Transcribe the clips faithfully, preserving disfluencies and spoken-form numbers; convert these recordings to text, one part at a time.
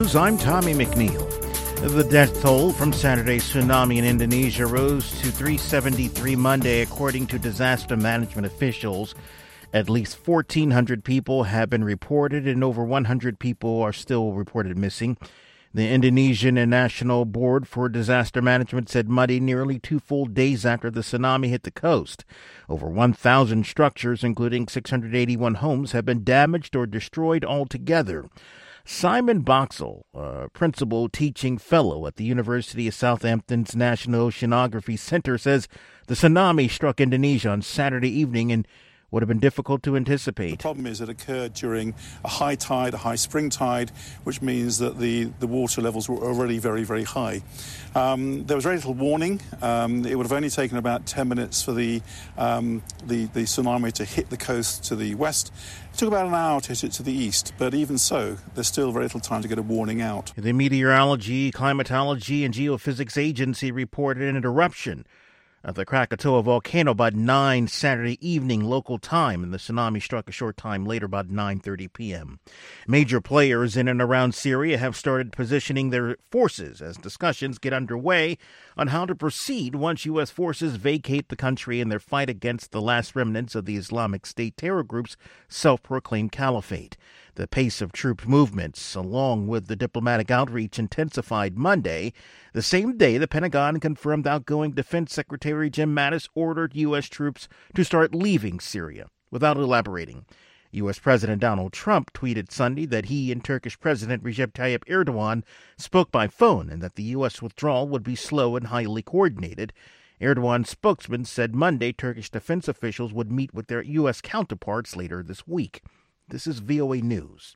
I'm Tommy McNeil. The death toll from Saturday's tsunami in Indonesia rose to three seventy-three Monday, according to disaster management officials. At least fourteen hundred people have been reported and over one hundred people are still reported missing. The Indonesian National Board for Disaster Management said Monday, nearly two full days after the tsunami hit the coast. Over one thousand structures, including six hundred eighty-one homes, have been damaged or destroyed altogether. Simon Boxall, a principal teaching fellow at the University of Southampton's National Oceanography Center, says the tsunami struck Indonesia on Saturday evening and would have been difficult to anticipate. The problem is it occurred during a high tide, a high spring tide, which means that the, the water levels were already very, very high. Um, there was very little warning. Um, it would have only taken about ten minutes for the, um, the, the tsunami to hit the coast to the west. It took about an hour to hit it to the east, but even so, there's still very little time to get a warning out. The Meteorology, Climatology, and Geophysics Agency reported an eruption of the Krakatoa volcano about nine Saturday evening local time, and the tsunami struck a short time later, about nine thirty p.m. Major players in and around Syria have started positioning their forces as discussions get underway on how to proceed once U S forces vacate the country in their fight against the last remnants of the Islamic State terror group's self-proclaimed caliphate. The pace of troop movements, along with the diplomatic outreach, intensified Monday, the same day the Pentagon confirmed outgoing Defense Secretary Jim Mattis ordered U S troops to start leaving Syria. Without elaborating, U S President Donald Trump tweeted Sunday that he and Turkish President Recep Tayyip Erdogan spoke by phone and that the U S withdrawal would be slow and highly coordinated. Erdogan's spokesman said Monday Turkish defense officials would meet with their U S counterparts later this week. This is V O A News.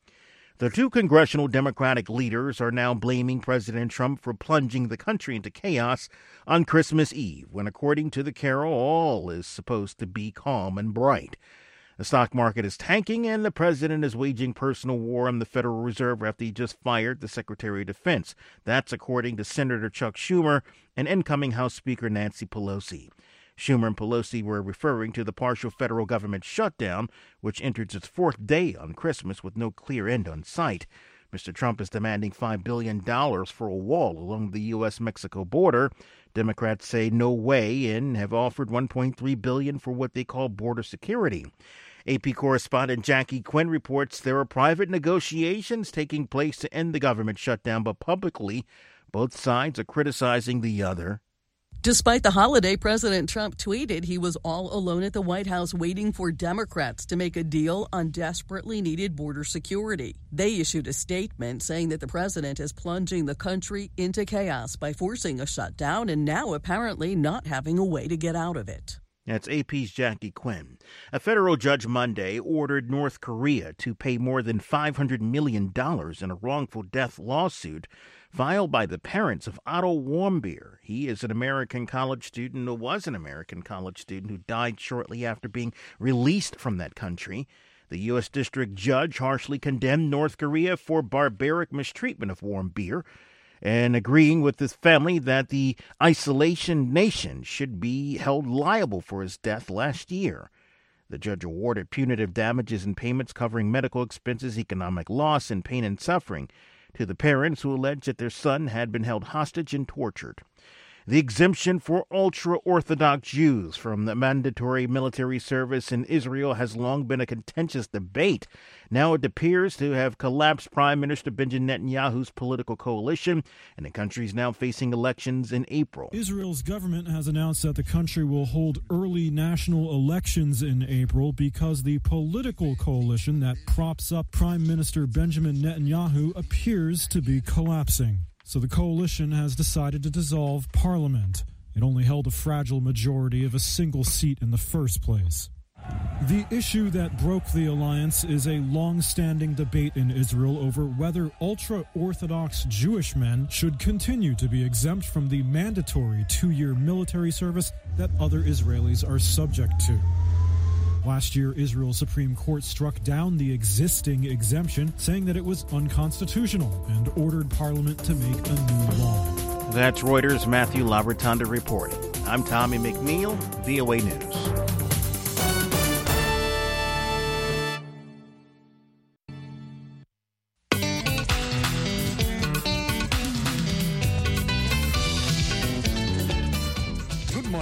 The two congressional Democratic leaders are now blaming President Trump for plunging the country into chaos on Christmas Eve, when, according to the carol, all is supposed to be calm and bright. The stock market is tanking, and the president is waging personal war on the Federal Reserve after he just fired the Secretary of Defense. That's according to Senator Chuck Schumer and incoming House Speaker Nancy Pelosi. Schumer and Pelosi were referring to the partial federal government shutdown, which enters its fourth day on Christmas with no clear end in sight. Mister Trump is demanding five billion dollars for a wall along the U S Mexico border. Democrats say no way and have offered one point three billion dollars for what they call border security. A P correspondent Jackie Quinn reports there are private negotiations taking place to end the government shutdown, but publicly, both sides are criticizing the other. Despite the holiday, President Trump tweeted he was all alone at the White House waiting for Democrats to make a deal on desperately needed border security. They issued a statement saying that the president is plunging the country into chaos by forcing a shutdown and now apparently not having a way to get out of it. That's A P's Jackie Quinn. A federal judge Monday ordered North Korea to pay more than five hundred million dollars in a wrongful death lawsuit filed by the parents of Otto Warmbier. He is an American college student who was an American college student who died shortly after being released from that country. The U S district judge harshly condemned North Korea for barbaric mistreatment of Warmbier and agreeing with his family that the isolation nation should be held liable for his death last year. The judge awarded punitive damages and payments covering medical expenses, economic loss, and pain and suffering to the parents who alleged that their son had been held hostage and tortured. The exemption for ultra-Orthodox Jews from the mandatory military service in Israel has long been a contentious debate. Now it appears to have collapsed Prime Minister Benjamin Netanyahu's political coalition, and the country is now facing elections in April. Israel's government has announced that the country will hold early national elections in April because the political coalition that props up Prime Minister Benjamin Netanyahu appears to be collapsing. So the coalition has decided to dissolve parliament. It only held a fragile majority of a single seat in the first place. The issue that broke the alliance is a long-standing debate in Israel over whether ultra-Orthodox Jewish men should continue to be exempt from the mandatory two-year military service that other Israelis are subject to. Last year, Israel's Supreme Court struck down the existing exemption, saying that it was unconstitutional and ordered Parliament to make a new law. That's Reuters' Matthew Lavertonda reporting. I'm Tommy McNeil, V O A News.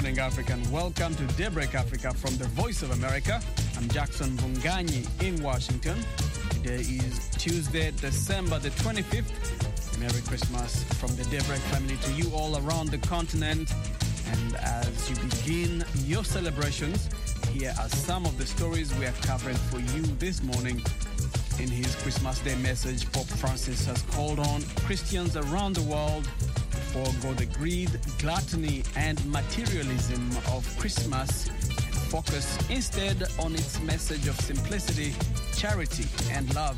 morning, Africa, and welcome to Daybreak Africa from the Voice of America. I'm Jackson Bunganyi in Washington. Today is Tuesday, December the twenty-fifth. Merry Christmas from the Daybreak family to you all around the continent. And as you begin your celebrations, here are some of the stories we are covering for you this morning. In his Christmas Day message, Pope Francis has called on Christians around the world to forego the greed, gluttony, and materialism of Christmas and focus instead on its message of simplicity, charity, and love.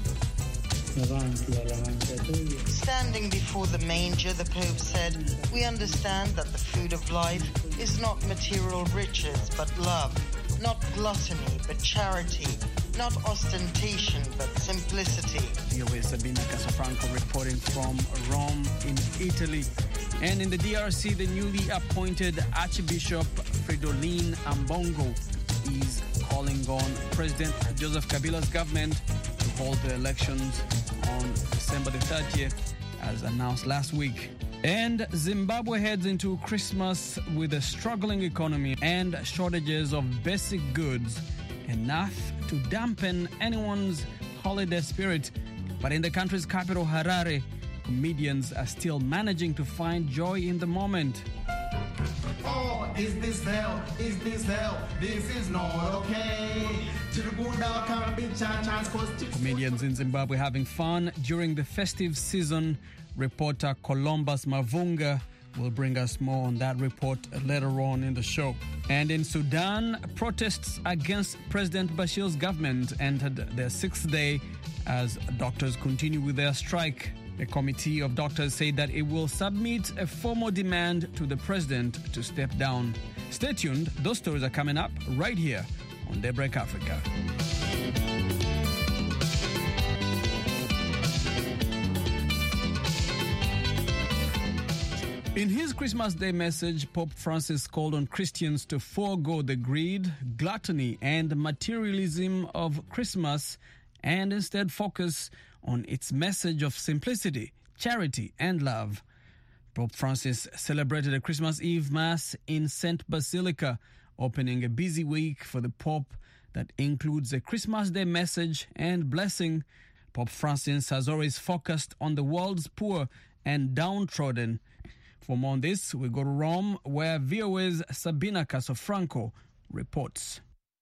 Standing before the manger, the Pope said, "We understand that the food of life is not material riches, but love, not gluttony, but charity, not ostentation, but simplicity." V O A's Sabina Casafranco reporting from Rome in Italy. And in the D R C, the newly appointed Archbishop Fridolin Ambongo is calling on President Joseph Kabila's government to hold the elections on December the thirtieth, as announced last week. And Zimbabwe heads into Christmas with a struggling economy and shortages of basic goods, enough to dampen anyone's holiday spirit. But in the country's capital, Harare, comedians are still managing to find joy in the moment. Oh, is this hell? Is this hell? This is not okay. Comedians in Zimbabwe having fun during the festive season. Reporter Columbus Mavunga will bring us more on that report later on in the show. And in Sudan, protests against President Bashir's government entered their sixth day as doctors continue with their strike. A committee of doctors said that it will submit a formal demand to the president to step down. Stay tuned. Those stories are coming up right here on Daybreak Africa. In his Christmas Day message, Pope Francis called on Christians to forego the greed, gluttony, and materialism of Christmas and instead focus on its message of simplicity, charity, and love. Pope Francis celebrated a Christmas Eve Mass in Saint Basilica, opening a busy week for the Pope that includes a Christmas Day message and blessing. Pope Francis has always focused on the world's poor and downtrodden. For more on this, we go to Rome, where V O A's Sabina Casafranco reports.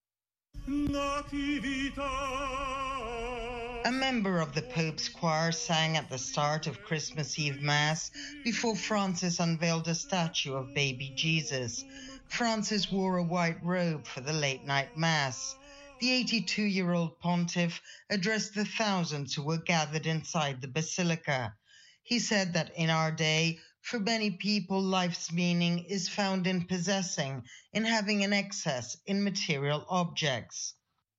A member of the Pope's choir sang at the start of Christmas Eve Mass before Francis unveiled a statue of baby Jesus. Francis wore a white robe for the late-night Mass. The eighty-two-year-old pontiff addressed the thousands who were gathered inside the basilica. He said that in our day, for many people, life's meaning is found in possessing, in having an excess in material objects.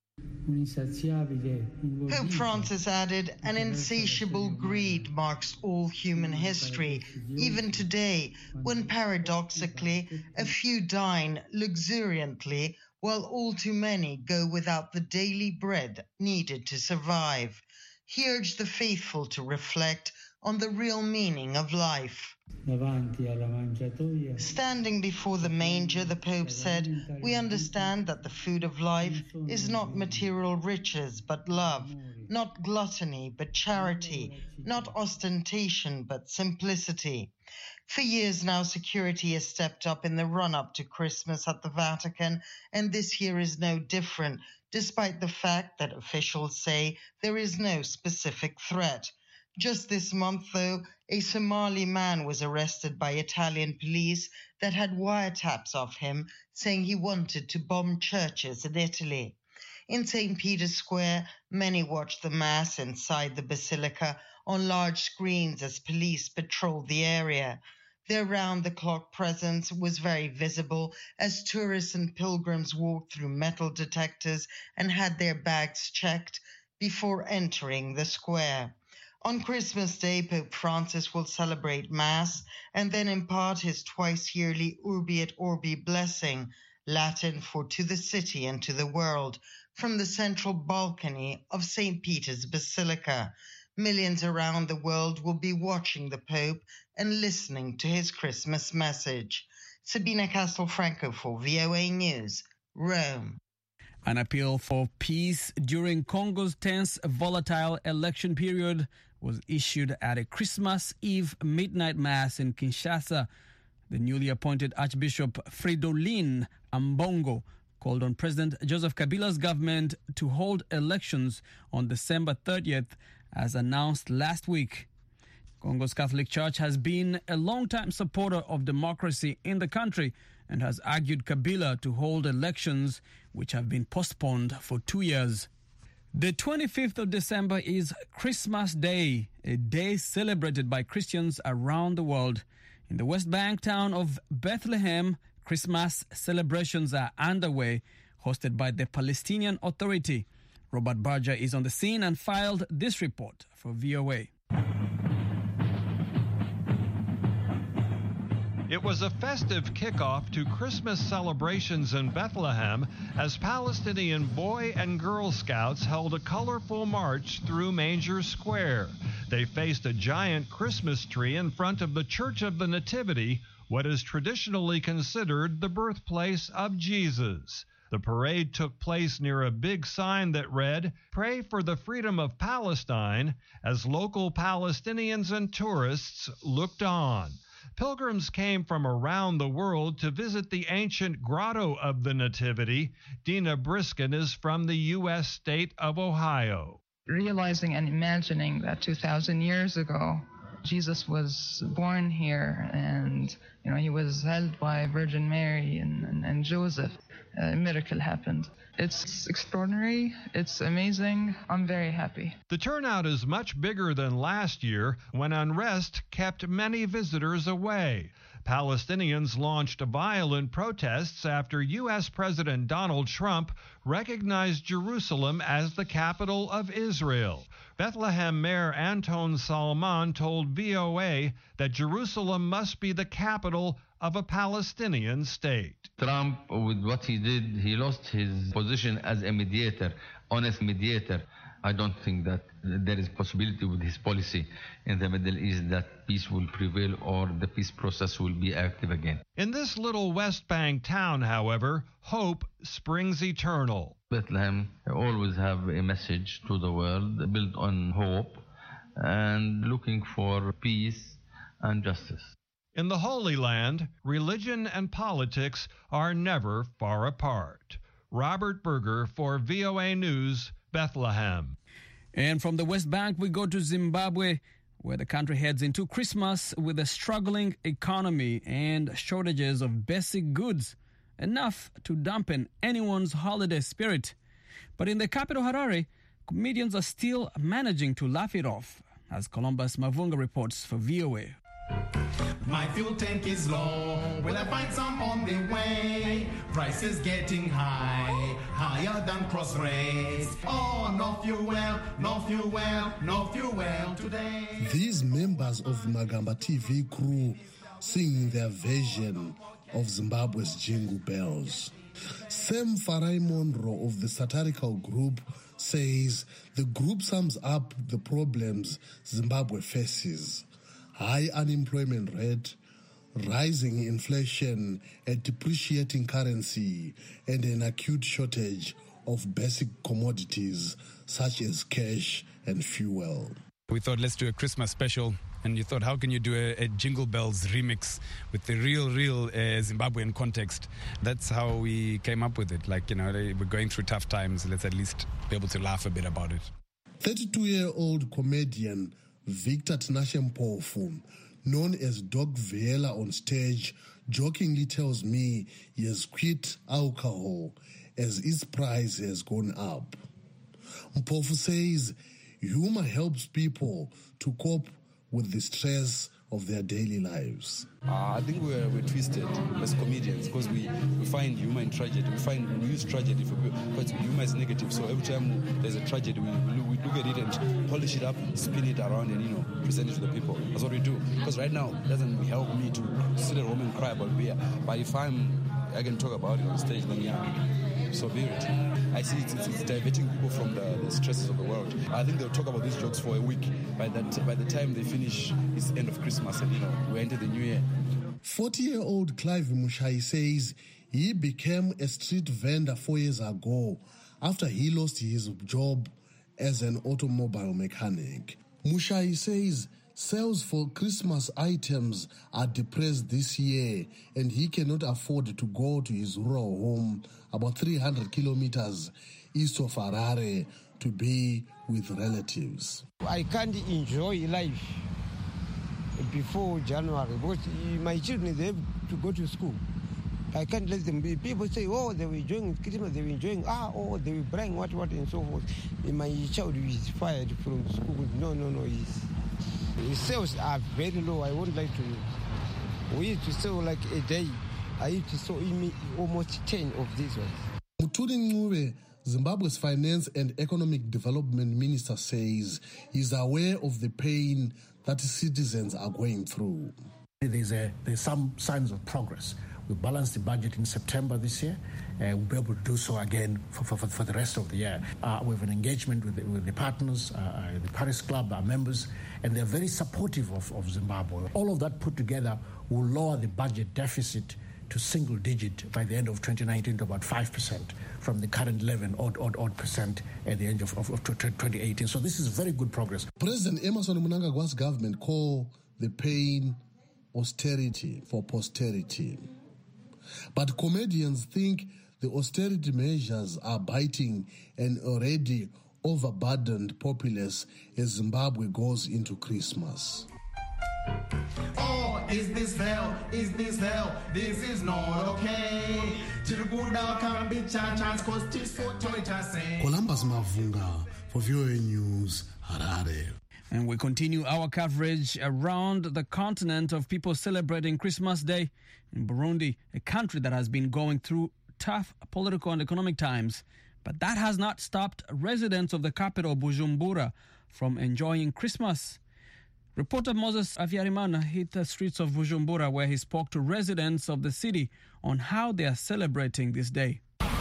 Pope Francis added, an insatiable greed marks all human history, even today, when paradoxically a few dine luxuriantly while all too many go without the daily bread needed to survive. He urged the faithful to reflect on the real meaning of life. Standing before the manger, the Pope said, "We understand that the food of life is not material riches, but love, not gluttony, but charity, not ostentation, but simplicity." For years now, security has stepped up in the run-up to Christmas at the Vatican, and this year is no different, despite the fact that officials say there is no specific threat. Just this month, though, a Somali man was arrested by Italian police that had wiretaps of him, saying he wanted to bomb churches in Italy. In Saint Peter's Square, many watched the Mass inside the basilica on large screens as police patrolled the area. Their round-the-clock presence was very visible as tourists and pilgrims walked through metal detectors and had their bags checked before entering the square. On Christmas Day, Pope Francis will celebrate Mass and then impart his twice-yearly Urbi et Orbi blessing, Latin for to the city and to the world, from the central balcony of Saint Peter's Basilica. Millions around the world will be watching the Pope and listening to his Christmas message. Sabina Castelfranco for V O A News, Rome. An appeal for peace during Congo's tense, volatile election period was issued at a Christmas Eve midnight mass in Kinshasa. The newly appointed Archbishop Fridolin Ambongo called on President Joseph Kabila's government to hold elections on December thirtieth, as announced last week. Congo's Catholic Church has been a long-time supporter of democracy in the country and has argued Kabila to hold elections which have been postponed for two years. The twenty-fifth of December is Christmas Day, a day celebrated by Christians around the world. In the West Bank town of Bethlehem, Christmas celebrations are underway, hosted by the Palestinian Authority. Robert Barger is on the scene and filed this report for V O A. It was a festive kickoff to Christmas celebrations in Bethlehem as Palestinian Boy and Girl Scouts held a colorful march through Manger Square. They faced a giant Christmas tree in front of the Church of the Nativity, what is traditionally considered the birthplace of Jesus. The parade took place near a big sign that read, "Pray for the freedom of Palestine," as local Palestinians and tourists looked on. Pilgrims came from around the world to visit the ancient grotto of the Nativity. Dina Briskin is from the U S state of Ohio. Realizing and imagining that two thousand years ago, Jesus was born here, and you know he was held by Virgin Mary and, and, and Joseph. A miracle happened. It's extraordinary. It's amazing. I'm very happy. The turnout is much bigger than last year, when unrest kept many visitors away. Palestinians launched violent protests after U S President Donald Trump recognized Jerusalem as the capital of Israel. Bethlehem Mayor Anton Salman told V O A that Jerusalem must be the capital of a Palestinian state. Trump, with what he did, he lost his position as a mediator, honest mediator. I don't think that there is possibility with his policy in the Middle East that peace will prevail or the peace process will be active again. In this little West Bank town, however, hope springs eternal. Bethlehem always have a message to the world built on hope and looking for peace and justice. In the Holy Land, religion and politics are never far apart. Robert Berger for V O A News, Bethlehem. And from the West Bank, we go to Zimbabwe, where the country heads into Christmas with a struggling economy and shortages of basic goods, enough to dampen anyone's holiday spirit. But in the capital, Harare, comedians are still managing to laugh it off, as Columbus Mavunga reports for V O A. My fuel tank is low. Will I find some on the way? Prices getting high, higher than cross rates. Oh, no fuel, no fuel, no fuel today. These members of Magamba T V crew sing their version of Zimbabwe's Jingle Bells. Sam Farai Monroe of the satirical group says the group sums up the problems Zimbabwe faces: high unemployment rate, rising inflation, a depreciating currency, and an acute shortage of basic commodities such as cash and fuel. We thought, let's do a Christmas special. And you thought, how can you do a, a Jingle Bells remix with the real, real uh, Zimbabwean context? That's how we came up with it. Like, you know, we're going through tough times. Let's at least be able to laugh a bit about it. thirty-two-year-old comedian Victor Tinashe Mpofu, known as Doc Viela on stage, jokingly tells me he has quit alcohol as its price has gone up. Mpofu says humor helps people to cope with the stress of their daily lives. Uh, I think we're, we're twisted as comedians because we, we find humor in tragedy. We find we use tragedy for because humor is negative. So every time there's a tragedy, we, we look at it and polish it up, spin it around, and you know present it to the people. That's what we do. Because right now it doesn't help me to sit at home and cry about beer. But if I'm I can talk about it on stage, then yeah, so be it. I see it's, it's, it's diverting people from the, the stresses of the world. I think they'll talk about these jokes for a week. By that, by the time they finish, it's end of Christmas, and you know we enter the new year. forty-year-old Clive Mushai says he became a street vendor four years ago after he lost his job as an automobile mechanic. Mushai says sales for Christmas items are depressed this year and he cannot afford to go to his rural home about three hundred kilometers east of Harare to be with relatives. I can't enjoy life before January because my children, they have to go to school. I can't let them be. People say, oh, they were enjoying Christmas, they were enjoying, ah, oh, they were buying what, what, and so forth. My child is fired from school. No, no, no. His, his sales are very low. I won't like to. We used to sell like a day. I used to sell almost ten of these ones. Muturi Ncube, Zimbabwe's Finance and Economic Development Minister, says he's aware of the pain that citizens are going through. There's, a, there's some signs of progress. We balanced the budget in September this year, and we'll be able to do so again for, for, for the rest of the year. Uh, we have an engagement with the, with the partners, uh, the Paris Club, our members, and they're very supportive of, of Zimbabwe. All of that put together will lower the budget deficit to single digit by the end of twenty nineteen to about five percent from the current eleven odd, odd, odd percent at the end of, of, of twenty eighteen. So this is very good progress. President Emmerson Mnangagwa's government called the pain austerity for posterity. But comedians think the austerity measures are biting an already overburdened populace as Zimbabwe goes into Christmas. Oh, is this hell? Is this hell? This is not okay. Columbus Mavunga for V O A News, Harare. And we continue our coverage around the continent of people celebrating Christmas Day in Burundi, a country that has been going through tough political and economic times. But that has not stopped residents of the capital, Bujumbura, from enjoying Christmas. Reporter Moses Aviarimana hit the streets of Bujumbura where he spoke to residents of the city on how they are celebrating this day.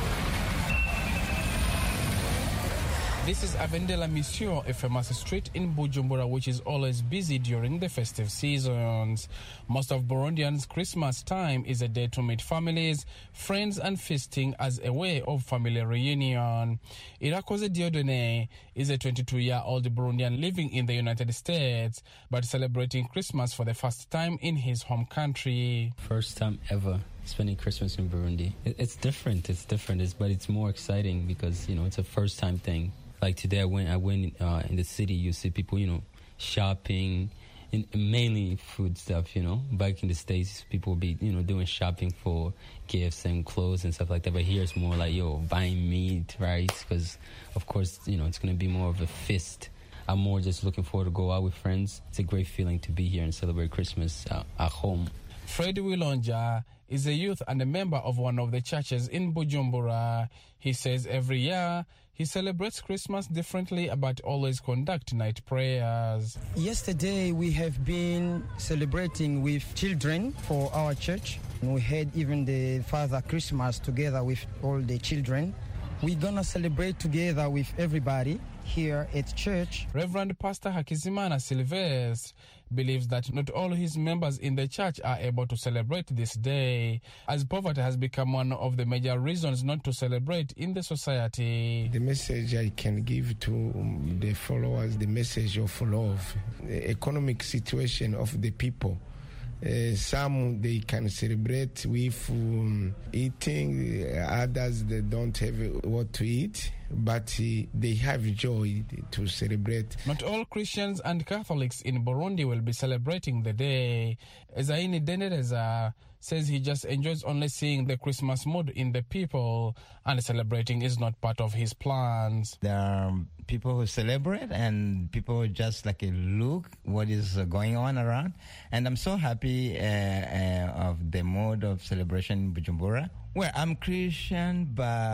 This is Avendela Mission, a famous street in Bujumbura, which is always busy during the festive seasons. Most of Burundians' Christmas time is a day to meet families, friends, and feasting as a way of family reunion. Irakoze Diodone is a twenty-two-year-old Burundian living in the United States, but celebrating Christmas for the first time in his home country. First time ever spending Christmas in Burundi. It's different, it's different, it's, but it's more exciting because, you know, it's a first-time thing. Like today, I went, I went uh, in the city. You see people, you know, shopping, in, mainly food stuff. You know, back in the States, people would be, you know, doing shopping for gifts and clothes and stuff like that. But here, it's more like, yo, buying meat, right? Because, of course, you know, it's going to be more of a feast. I'm more just looking forward to go out with friends. It's a great feeling to be here and celebrate Christmas uh, at home. Fred Wilonja is a youth and a member of one of the churches in Bujumbura. He says every year he celebrates Christmas differently but always conduct night prayers. Yesterday we have been celebrating with children for our church. We had even the Father Christmas together with all the children. We're gonna celebrate together with everybody here at church. Reverend Pastor Hakizimana Silvestre believes that not all his members in the church are able to celebrate this day, as poverty has become one of the major reasons not to celebrate in the society. The message I can give to the followers, the message of love, the economic situation of the people. Uh, some they can celebrate with um, eating, others they don't have what to eat, but uh, they have joy to celebrate. Not all Christians and Catholics in Burundi will be celebrating the day. Ezaini Dendereza says he just enjoys only seeing the Christmas mood in the people, and celebrating is not part of his plans. There are people who celebrate and people who just like look what is going on around. And I'm so happy uh, uh, of the mode of celebration in Bujumbura. Well, I'm Christian,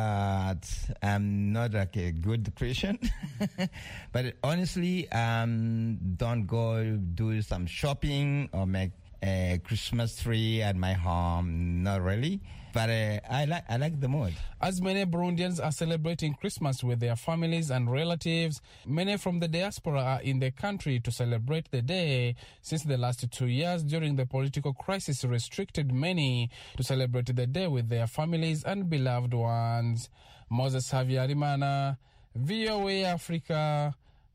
but I'm not like a good Christian. But honestly, um, don't go do some shopping or make a Christmas tree at my home. Not really, but uh, I like I like the mood. As many Burundians are celebrating Christmas with their families and relatives, many from the diaspora are in the country to celebrate the day, since the last two years during the political crisis restricted many to celebrate the day with their families and beloved ones. Moses Havyarimana, V O A Africa,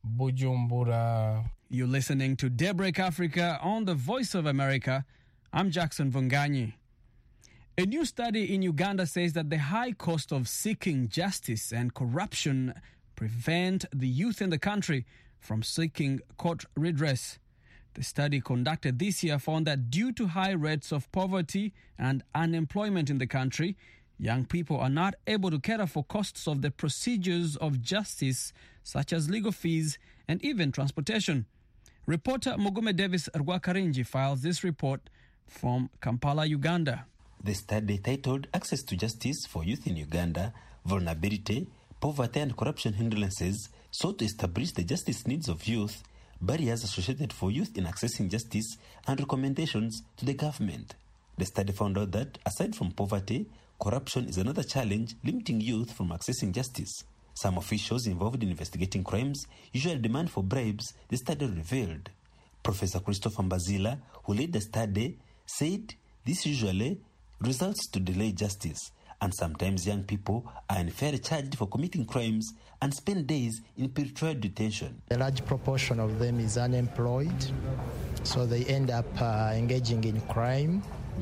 Bujumbura. You're listening to Daybreak Africa on the Voice of America. I'm Jackson Vunganyi. A new study in Uganda says that the high cost of seeking justice and corruption prevent the youth in the country from seeking court redress. The study conducted this year found that due to high rates of poverty and unemployment in the country, young people are not able to cater for costs of the procedures of justice, such as legal fees and even transportation. Reporter Mugume Davis Rwakarinji files this report from Kampala, Uganda. The study, titled Access to Justice for Youth in Uganda, Vulnerability, Poverty and Corruption Hindrances, sought to establish the justice needs of youth, barriers associated for youth in accessing justice, and recommendations to the government. The study found out that, aside from poverty, corruption is another challenge limiting youth from accessing justice. Some officials involved in investigating crimes usually demand for bribes, the study revealed. Professor Christopher Mbazila, who led the study, said this usually results to delay justice, and sometimes young people are unfairly charged for committing crimes and spend days in pretrial detention. A large proportion of them is unemployed, so they end up uh, engaging in crime,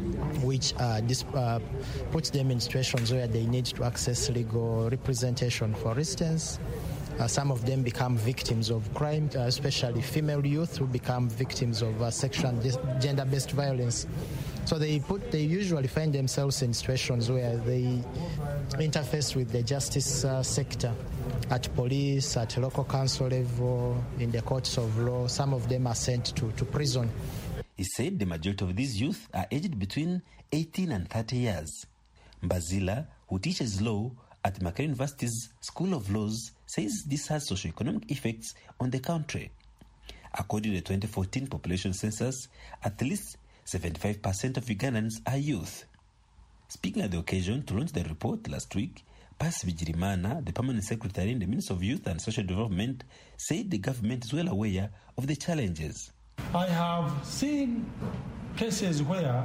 which uh, dis- uh, puts them in situations where they need to access legal representation. For instance, uh, some of them become victims of crime, uh, especially female youth who become victims of uh, sexual and dis- gender-based violence. So they put they usually find themselves in situations where they interface with the justice uh, sector, at police, at local council level, in the courts of law. Some of them are sent to, to prison. He said the majority of these youth are aged between eighteen and thirty years. Mbazila, who teaches law at Makerere University's School of Laws, says this has socioeconomic effects on the country. According to the twenty fourteen population census, at least seventy-five percent of Ugandans are youth. Speaking at the occasion to launch the report last week, Pasi Bigirimana, the permanent secretary in the Ministry of Youth and Social Development, said the government is well aware of the challenges. I have seen cases where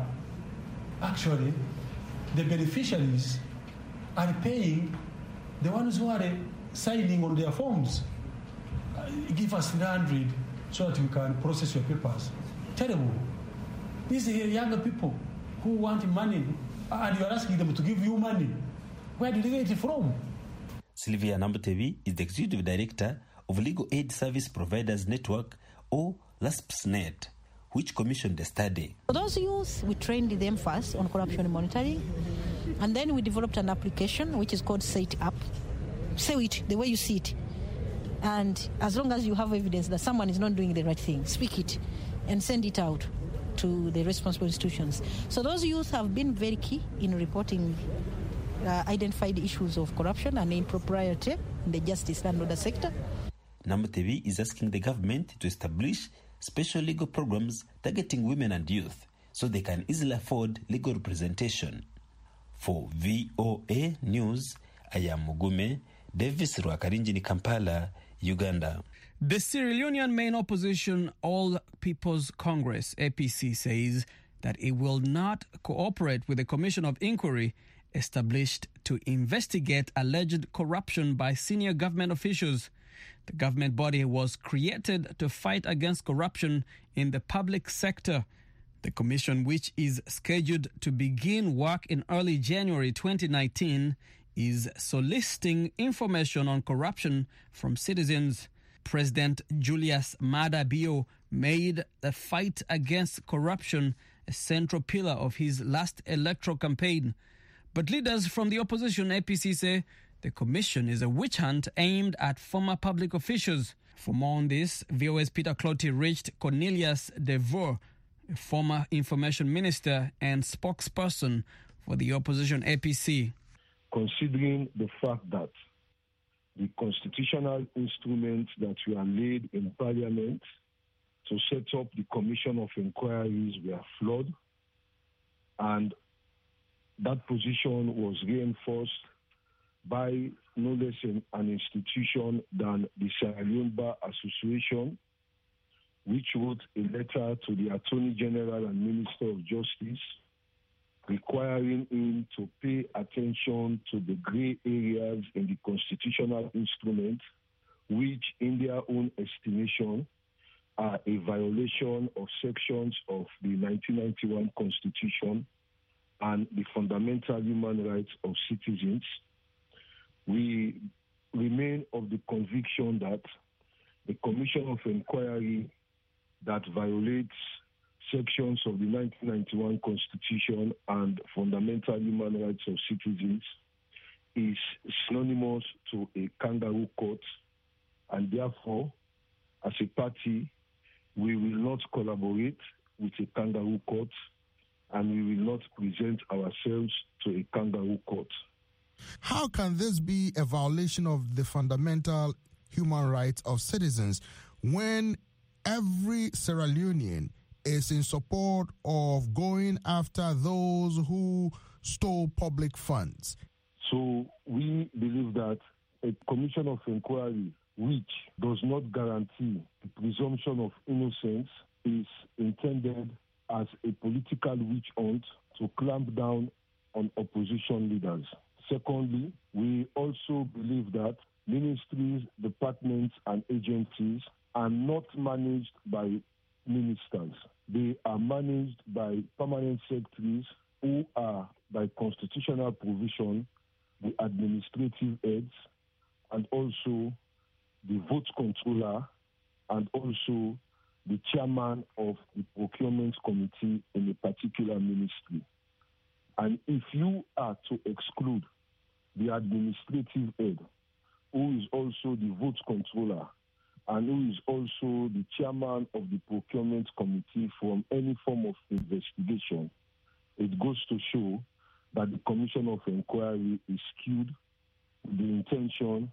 actually the beneficiaries are paying the ones who are signing on their forms. Uh, give us three hundred so that we can process your papers. Terrible. These are younger people who want money, and you are asking them to give you money. Where did they get it from? Sylvia Nambutevi is the executive director of Legal Aid Service Providers Network, or LASPSNet, which commissioned the study. For those youth, we trained them first on corruption monitoring, and then we developed an application which is called Say It Up. Say it the way you see it. And as long as you have evidence that someone is not doing the right thing, speak it and send it out to the responsible institutions. So those youth have been very key in reporting uh, identified issues of corruption and impropriety in the justice and order sector. Nambutevi is asking the government to establish special legal programs targeting women and youth so they can easily afford legal representation. For V O A News, I am Mugume Davis Rwakarinji in Kampala, Uganda. The Sierra Leonean main opposition, All People's Congress, A P C, says that it will not cooperate with the Commission of Inquiry established to investigate alleged corruption by senior government officials. The government body was created to fight against corruption in the public sector. The commission, which is scheduled to begin work in early January twenty nineteen, is soliciting information on corruption from citizens. President Julius Maada Bio made the fight against corruption a central pillar of his last electoral campaign. But leaders from the opposition A P C say the commission is a witch hunt aimed at former public officials. For more on this, V O A's Peter Clotty reached Cornelius DeVore, a former information minister and spokesperson for the opposition A P C. Considering the fact that the constitutional instruments that were laid in Parliament to set up the Commission of Inquiries were flawed, and that position was reinforced by no less an institution than the Sierra Leone Bar Association, which wrote a letter to the Attorney General and Minister of Justice requiring him to pay attention to the grey areas in the constitutional instrument, which in their own estimation are a violation of sections of the nineteen ninety-one Constitution and the fundamental human rights of citizens. We remain of the conviction that the Commission of Inquiry that violates sections of the nineteen ninety-one Constitution and fundamental human rights of citizens is synonymous to a kangaroo court, and therefore, as a party, we will not collaborate with a kangaroo court, and we will not present ourselves to a kangaroo court. How can this be a violation of the fundamental human rights of citizens when every Sierra Leonean is in support of going after those who stole public funds? So we believe that a commission of inquiry which does not guarantee the presumption of innocence is intended as a political witch hunt to clamp down on opposition leaders. Secondly, we also believe that ministries, departments, and agencies are not managed by ministers. They are managed by permanent secretaries who are, by constitutional provision, the administrative heads, and also the vote controller, and also the chairman of the procurement committee in a particular ministry. And if you are to exclude the administrative head, who is also the vote controller, and who is also the chairman of the procurement committee from any form of investigation, it goes to show that the Commission of Inquiry is skewed with the intention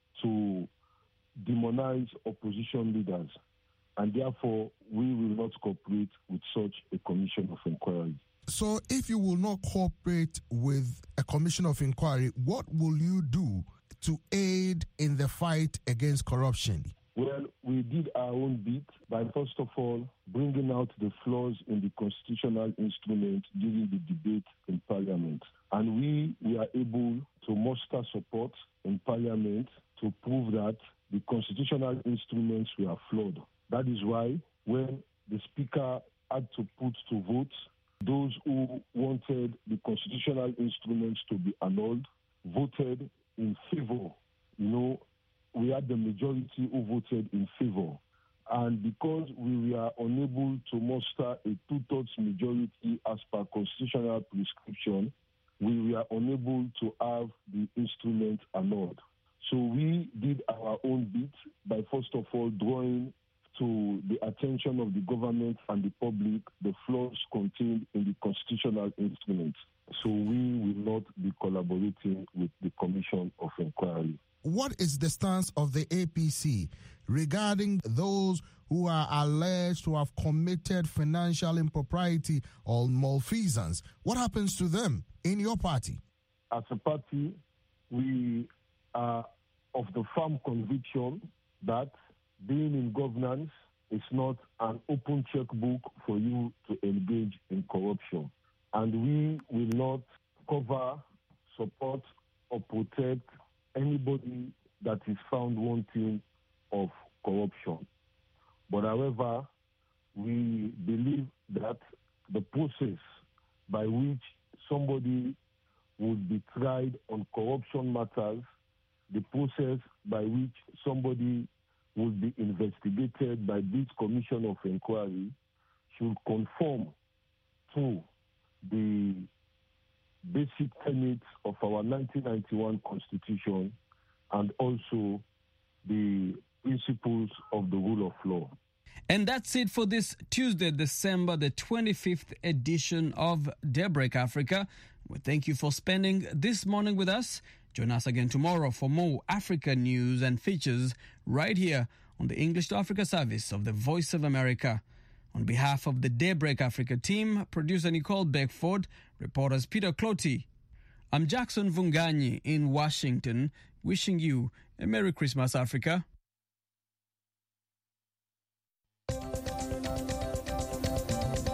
to demonize opposition leaders, and therefore we will not cooperate with such a Commission of Inquiry. So if you will not cooperate with a Commission of Inquiry, what will you do to aid in the fight against corruption? Well, we did our own bit by, first of all, bringing out the flaws in the constitutional instrument during the debate in Parliament. And we were able to muster support in Parliament to prove that the constitutional instruments were flawed. That is why when the Speaker had to put to vote those who wanted the constitutional instruments to be annulled, voted in favor. You know, we had the majority who voted in favor. And because we were unable to muster a two-thirds majority as per constitutional prescription, we were unable to have the instrument annulled. So we did our own bit by, first of all, drawing to the attention of the government and the public the flaws contained in the constitutional instrument. So we will not be collaborating with the Commission of Inquiry. What is the stance of the A P C regarding those who are alleged to have committed financial impropriety or malfeasance? What happens to them in your party? As a party, we are of the firm conviction that being in governance is not an open checkbook for you to engage in corruption. And we will not cover, support, or protect anybody that is found wanting of corruption. But however, we believe that the process by which somebody would be tried on corruption matters, the process by which somebody would be investigated by this Commission of Inquiry should conform to the basic tenets of our nineteen ninety-one Constitution and also the principles of the rule of law. And that's it for this Tuesday, December the twenty-fifth edition of Daybreak Africa. We thank you for spending this morning with us. Join us again tomorrow for more African news and features right here on the English to Africa service of the Voice of America. On behalf of the Daybreak Africa team, producer Nicole Beckford, reporters Peter Clotty, I'm Jackson Vunganyi in Washington, wishing you a Merry Christmas, Africa.